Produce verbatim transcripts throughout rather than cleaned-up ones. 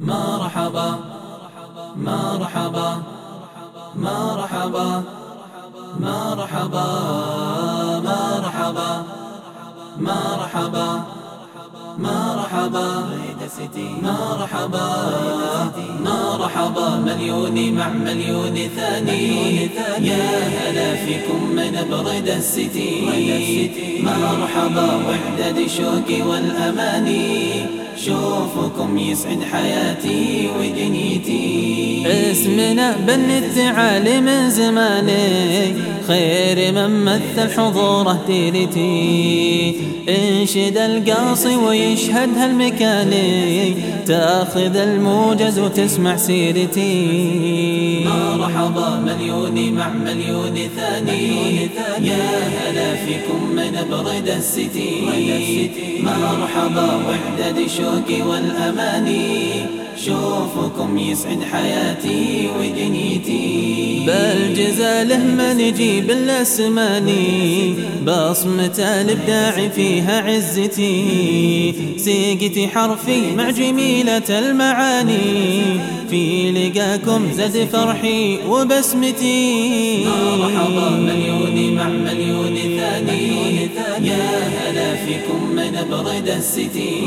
مرحبا مرحبا مرحبا مرحبا مرحبا مرحبا مرحبا مرحبا مرحبا مليون مع مليون ثاني يا هلا فيكم من برد السيتي مرحبا وحدة شوقي والأماني شوفكم يسعد حياتي ودنيتي. اسمنا بن التعالي من زماني خير من مثل حضوره تيرتي انشد القاصي ويشهد هالمكاني تاخذ الموجز وتسمع سيرتي. مرحبا مليون مع مليون ثاني يا هلا فيكم من برد السيتي مرحبا وحدة شوقي والأماني شوفكم يسعد حياتي ودنيتي. بالجزاله ما نجيب الاسماني بصمة الابداع فيها عزتي سيقتي حرفي مع جميلة المعاني في لقاكم زاد فرحي وبسمتي. مرحبا مليون مع مليون ثاني يا هلا فيكم من برد السيتي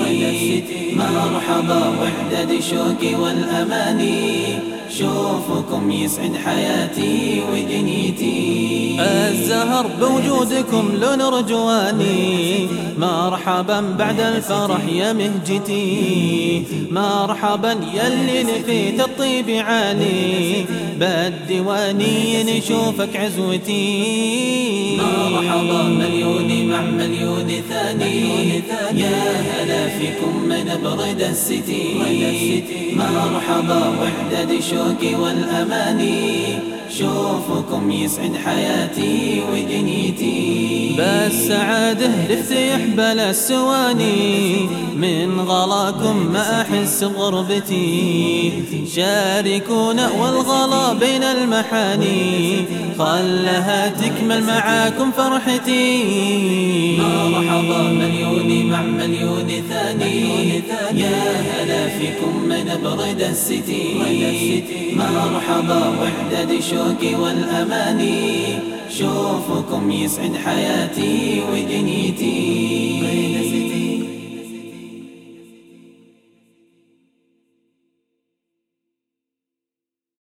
مرحبا وحدة شوقي والأماني شوفكم يسعد حياتي ودنيتي. الزهر بوجودكم لون رجواني مرحبا بعد الفرح يا مهجتي مرحبا يلي لقيت الطيب عالي بالديواني نشوفك عزوتي. مرحبا مليون مع مليون ثاني يا هلا فيكم من برد السيتي مرحبا وحدة شوقي والأماني شوفكم يسعد حياتي ودنيتي. بالسعادة لفتح بلا السواني من غلاكم ما أحس بغربتي شاركونا والغلا بين المحاني خلها تكمل معاكم فرحتي. مرحبا مليون مع مليون ثاني يا هلا فيكم من برد السيتي مرحبا وحدة شوقي والأماني شوفكم يسعد حياتي ودنيتي.